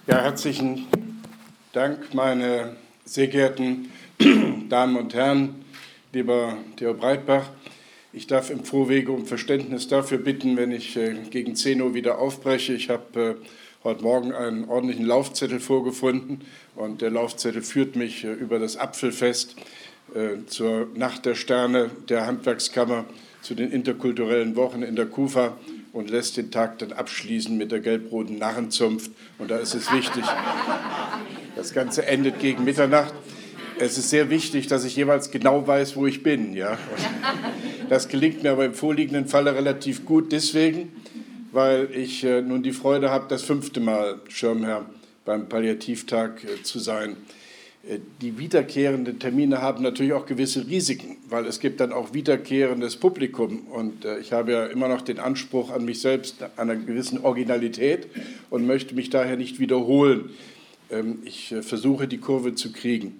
Ja, herzlichen Dank, meine sehr geehrten Damen und Herren, lieber Theo Breitbach. Ich darf im Vorwege um Verständnis dafür bitten, wenn ich gegen 10 Uhr wieder aufbreche. Ich habe heute Morgen einen ordentlichen Laufzettel vorgefunden und der Laufzettel führt mich über das Apfelfest zur Nacht der Sterne der Handwerkskammer, zu den interkulturellen Wochen in der KUFA und lässt den Tag dann abschließen mit der gelb-roten Narrenzunft. Und da ist es wichtig, das Ganze endet gegen Mitternacht. Es ist sehr wichtig, dass ich jeweils genau weiß, wo ich bin. Ja? Und das gelingt mir aber im vorliegenden Falle relativ gut deswegen, weil ich nun die Freude habe, das 5. Mal Schirmherr beim Palliativtag zu sein. Die wiederkehrenden Termine haben natürlich auch gewisse Risiken, weil es gibt dann auch wiederkehrendes Publikum. Und ich habe ja immer noch den Anspruch an mich selbst, einer gewissen Originalität und möchte mich daher nicht wiederholen. Ich versuche, die Kurve zu kriegen.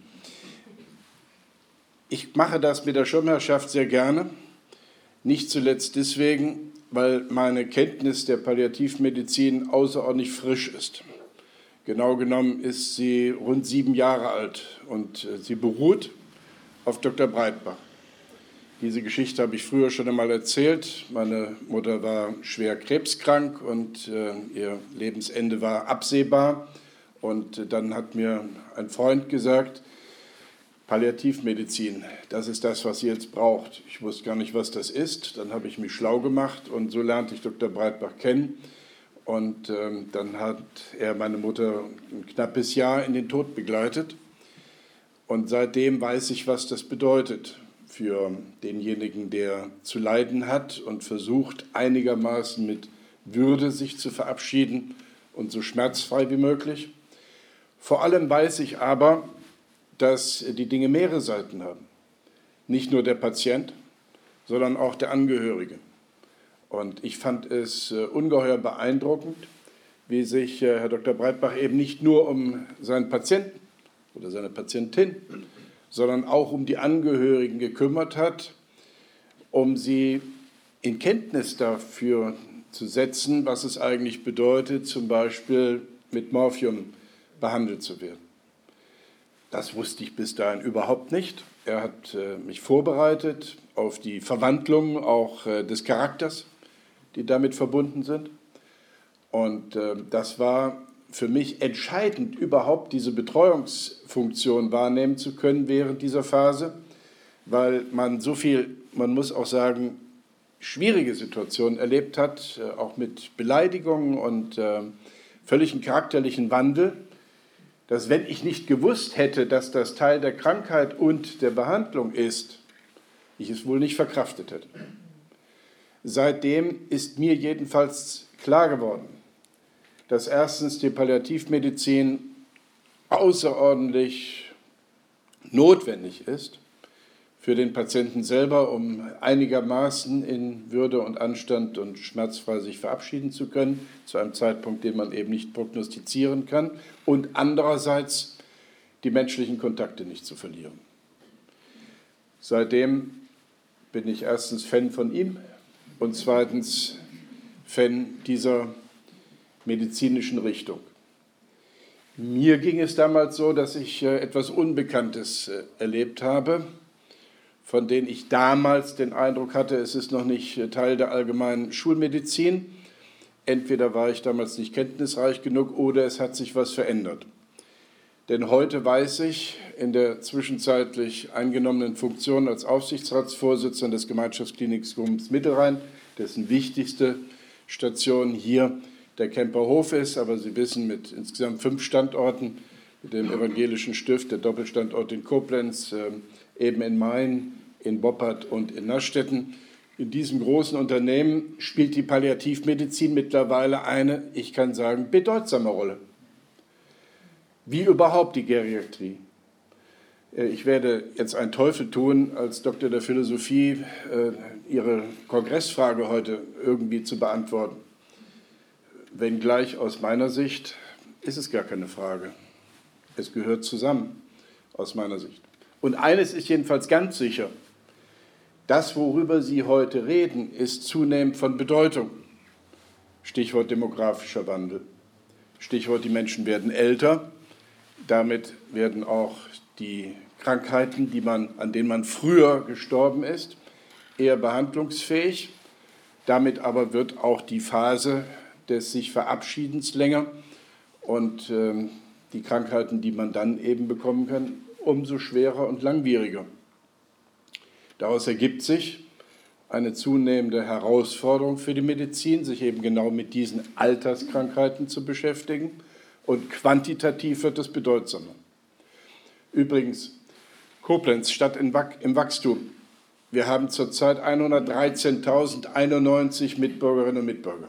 Ich mache das mit der Schirmherrschaft sehr gerne, nicht zuletzt deswegen, weil meine Kenntnis der Palliativmedizin außerordentlich frisch ist. Genau genommen ist sie rund 7 Jahre alt und sie beruht auf Dr. Breitbach. Diese Geschichte habe ich früher schon einmal erzählt. Meine Mutter war schwer krebskrank und ihr Lebensende war absehbar. Und dann hat mir ein Freund gesagt, Palliativmedizin, das ist das, was sie jetzt braucht. Ich wusste gar nicht, was das ist. Dann habe ich mich schlau gemacht und so lernte ich Dr. Breitbach kennen. Und dann hat er meine Mutter ein knappes Jahr in den Tod begleitet. Und seitdem weiß ich, was das bedeutet für denjenigen, der zu leiden hat und versucht, einigermaßen mit Würde sich zu verabschieden und so schmerzfrei wie möglich. Vor allem weiß ich aber, dass die Dinge mehrere Seiten haben. Nicht nur der Patient, sondern auch der Angehörige. Und ich fand es ungeheuer beeindruckend, wie sich Herr Dr. Breitbach eben nicht nur um seinen Patienten oder seine Patientin, sondern auch um die Angehörigen gekümmert hat, um sie in Kenntnis dafür zu setzen, was es eigentlich bedeutet, zum Beispiel mit Morphium behandelt zu werden. Das wusste ich bis dahin überhaupt nicht. Er hat mich vorbereitet auf die Verwandlung auch des Charakters, die damit verbunden sind. Und das war für mich entscheidend, überhaupt diese Betreuungsfunktion wahrnehmen zu können während dieser Phase, weil man so viel, man muss auch sagen, schwierige Situationen erlebt hat, auch mit Beleidigungen und völligem charakterlichen Wandel, dass wenn ich nicht gewusst hätte, dass das Teil der Krankheit und der Behandlung ist, ich es wohl nicht verkraftet hätte. Seitdem ist mir jedenfalls klar geworden, dass erstens die Palliativmedizin außerordentlich notwendig ist für den Patienten selber, um einigermaßen in Würde und Anstand und schmerzfrei sich verabschieden zu können, zu einem Zeitpunkt, den man eben nicht prognostizieren kann, und andererseits die menschlichen Kontakte nicht zu verlieren. Seitdem bin ich erstens Fan von ihm und zweitens Fan dieser medizinischen Richtung. Mir ging es damals so, dass ich etwas Unbekanntes erlebt habe, von denen ich damals den Eindruck hatte, es ist noch nicht Teil der allgemeinen Schulmedizin. Entweder war ich damals nicht kenntnisreich genug oder es hat sich was verändert. Denn heute weiß ich, in der zwischenzeitlich eingenommenen Funktion als Aufsichtsratsvorsitzender des Gemeinschaftsklinikum Mittelrhein, dessen wichtigste Station hier der Kemperhof ist, aber Sie wissen, mit insgesamt 5 Standorten, mit dem Evangelischen Stift, der Doppelstandort in Koblenz, eben in Main, in Boppard und in Nastetten. In diesem großen Unternehmen spielt die Palliativmedizin mittlerweile eine, ich kann sagen, bedeutsame Rolle. Wie überhaupt die Geriatrie. Ich werde jetzt einen Teufel tun, als Doktor der Philosophie Ihre Kongressfrage heute irgendwie zu beantworten. Wenngleich aus meiner Sicht ist es gar keine Frage. Es gehört zusammen, aus meiner Sicht. Und eines ist jedenfalls ganz sicher, das, worüber Sie heute reden, ist zunehmend von Bedeutung. Stichwort demografischer Wandel. Stichwort, die Menschen werden älter. Damit werden auch die Krankheiten, an denen man früher gestorben ist, eher behandlungsfähig. Damit aber wird auch die Phase des sich Verabschiedens länger und die Krankheiten, die man dann eben bekommen kann, umso schwerer und langwieriger. Daraus ergibt sich eine zunehmende Herausforderung für die Medizin, sich eben genau mit diesen Alterskrankheiten zu beschäftigen. Und quantitativ wird es bedeutsamer. Übrigens, Koblenz, Stadt im Wachstum. Wir haben zurzeit 113.091 Mitbürgerinnen und Mitbürger.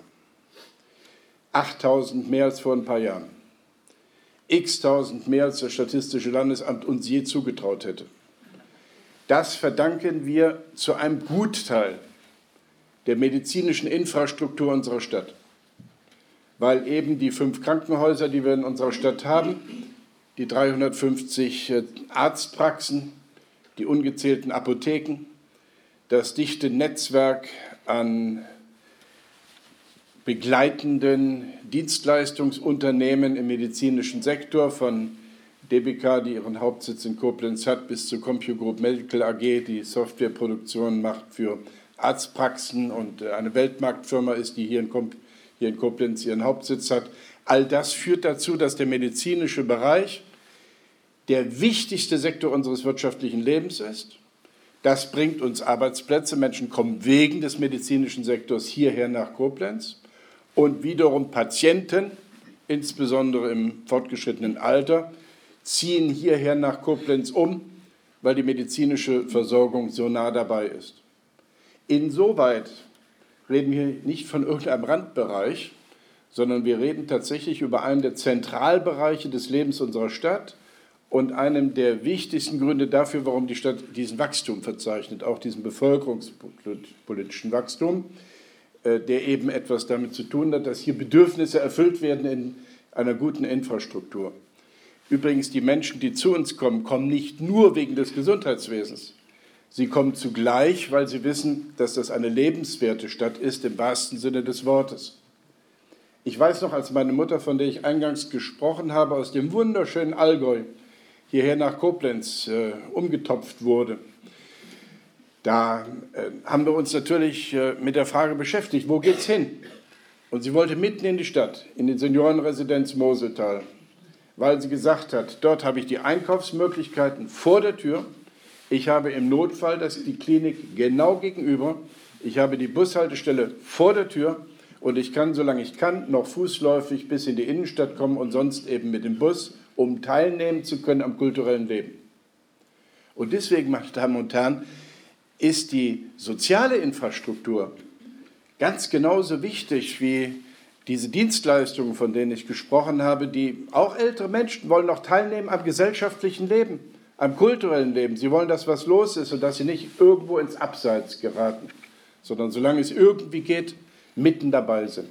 8.000 mehr als vor ein paar Jahren. X-tausend mehr als das Statistische Landesamt uns je zugetraut hätte. Das verdanken wir zu einem Gutteil der medizinischen Infrastruktur unserer Stadt, weil eben die 5 Krankenhäuser, die wir in unserer Stadt haben, die 350 Arztpraxen, die ungezählten Apotheken, das dichte Netzwerk an begleitenden Dienstleistungsunternehmen im medizinischen Sektor, von DBK, die ihren Hauptsitz in Koblenz hat, bis zur CompuGroup Medical AG, die Softwareproduktion macht für Arztpraxen und eine Weltmarktfirma ist, die hier in Koblenz ihren Hauptsitz hat. All das führt dazu, dass der medizinische Bereich der wichtigste Sektor unseres wirtschaftlichen Lebens ist. Das bringt uns Arbeitsplätze. Menschen kommen wegen des medizinischen Sektors hierher nach Koblenz. Und wiederum Patienten, insbesondere im fortgeschrittenen Alter, ziehen hierher nach Koblenz weil die medizinische Versorgung so nah dabei ist. Insoweit reden wir nicht von irgendeinem Randbereich, sondern wir reden tatsächlich über einen der Zentralbereiche des Lebens unserer Stadt und einem der wichtigsten Gründe dafür, warum die Stadt diesen Wachstum verzeichnet, auch diesen bevölkerungspolitischen Wachstum, der eben etwas damit zu tun hat, dass hier Bedürfnisse erfüllt werden in einer guten Infrastruktur. Übrigens, die Menschen, die zu uns kommen, kommen nicht nur wegen des Gesundheitswesens. Sie kommen zugleich, weil sie wissen, dass das eine lebenswerte Stadt ist, im wahrsten Sinne des Wortes. Ich weiß noch, als meine Mutter, von der ich eingangs gesprochen habe, aus dem wunderschönen Allgäu hierher nach Koblenz umgetopft wurde, da haben wir uns natürlich mit der Frage beschäftigt, wo geht's hin? Und sie wollte mitten in die Stadt, in die Seniorenresidenz Moseltal, weil sie gesagt hat, dort habe ich die Einkaufsmöglichkeiten vor der Tür, ich habe im Notfall die Klinik genau gegenüber, ich habe die Bushaltestelle vor der Tür und ich kann, solange ich kann, noch fußläufig bis in die Innenstadt kommen und sonst eben mit dem Bus, um teilnehmen zu können am kulturellen Leben. Und deswegen, meine Damen und Herren, ist die soziale Infrastruktur ganz genauso wichtig wie diese Dienstleistungen, von denen ich gesprochen habe, die auch ältere Menschen wollen noch teilnehmen am gesellschaftlichen Leben, am kulturellen Leben. Sie wollen, dass was los ist und dass sie nicht irgendwo ins Abseits geraten, sondern solange es irgendwie geht, mitten dabei sind.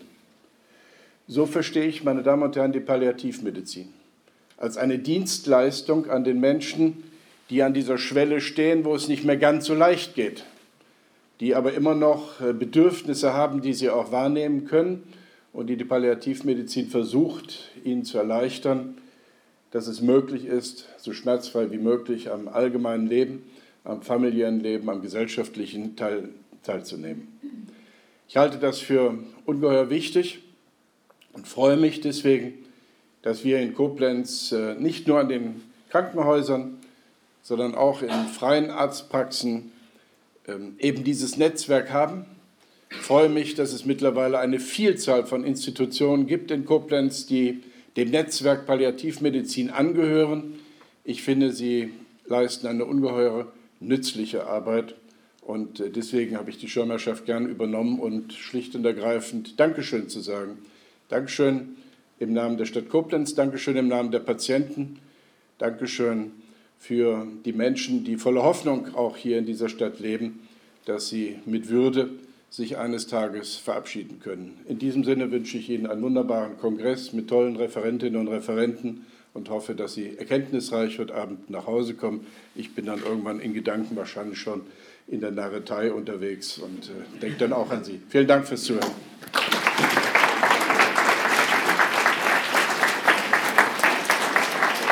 So verstehe ich, meine Damen und Herren, die Palliativmedizin als eine Dienstleistung an den Menschen, die an dieser Schwelle stehen, wo es nicht mehr ganz so leicht geht, die aber immer noch Bedürfnisse haben, die sie auch wahrnehmen können und die Palliativmedizin versucht, ihnen zu erleichtern, dass es möglich ist, so schmerzfrei wie möglich am allgemeinen Leben, am familiären Leben, am gesellschaftlichen teilzunehmen. Ich halte das für ungeheuer wichtig und freue mich deswegen, dass wir in Koblenz nicht nur an den Krankenhäusern, sondern auch in freien Arztpraxen eben dieses Netzwerk haben. Ich freue mich, dass es mittlerweile eine Vielzahl von Institutionen gibt in Koblenz, die dem Netzwerk Palliativmedizin angehören. Ich finde, sie leisten eine ungeheure nützliche Arbeit. Und deswegen habe ich die Schirmherrschaft gern übernommen und schlicht und ergreifend Dankeschön zu sagen. Dankeschön im Namen der Stadt Koblenz, Dankeschön im Namen der Patienten, Dankeschön für die Menschen, die voller Hoffnung auch hier in dieser Stadt leben, dass sie mit Würde sich eines Tages verabschieden können. In diesem Sinne wünsche ich Ihnen einen wunderbaren Kongress mit tollen Referentinnen und Referenten und hoffe, dass Sie erkenntnisreich heute Abend nach Hause kommen. Ich bin dann irgendwann in Gedanken wahrscheinlich schon in der Narretei unterwegs und denke dann auch an Sie. Vielen Dank fürs Zuhören.